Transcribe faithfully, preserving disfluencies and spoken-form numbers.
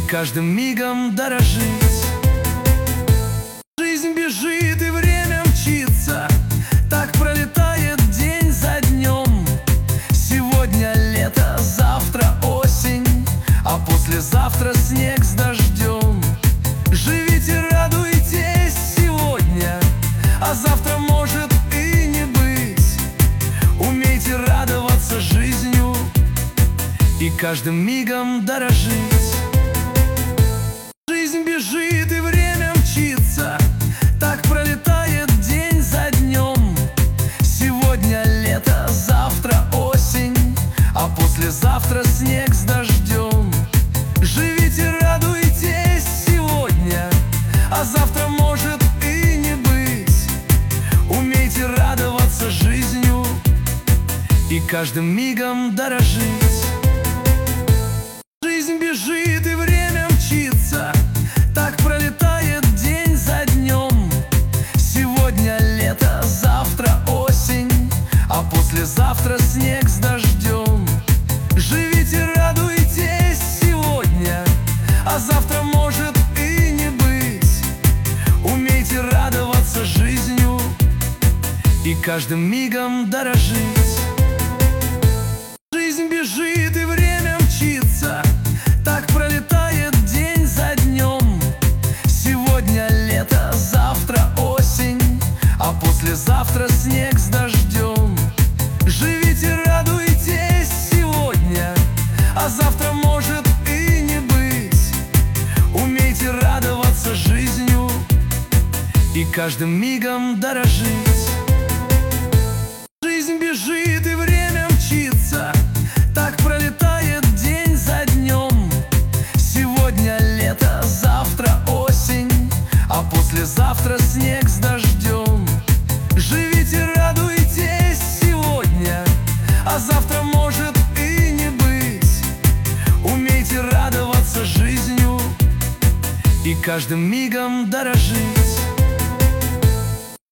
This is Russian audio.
каждым мигом дорожить. Жизнь бежит и время мчится, так пролетает день за днем. Сегодня лето, завтра осень, а послезавтра снег с дождем. Живите, радуйтесь сегодня, а завтра может и не быть. Умейте радоваться жизнью и каждым мигом дорожить. Жизнь бежит и время мчится, так пролетает день за днем. Сегодня лето, завтра осень, а послезавтра снег с дождем. Живите, радуйтесь сегодня, а завтра может и не быть. Умейте радоваться жизнью и каждым мигом дорожить. Жизнь бежит и время мчится, так пролетает день за днем. Сегодня лето, завтра осень, а послезавтра снег с дождем. Живите, радуйтесь сегодня, а завтра может и не быть. Умейте радоваться жизнью и каждым мигом дорожить. Жизнь бежит и время мчится, так пролетает день за днем. Сегодня лето, завтра осень, а послезавтра снег с дождем. Живите, радуйтесь сегодня, а завтра может и не быть. Умейте радоваться жизнью и каждым мигом дорожить. Жизнь бежит и время мчится, так пролетает день за днем. Сегодня лето, завтра осень, а послезавтра снег с дождем. Живите, радуйтесь сегодня, а завтра может и не быть. Умейте радоваться жизнью и каждым мигом дорожить.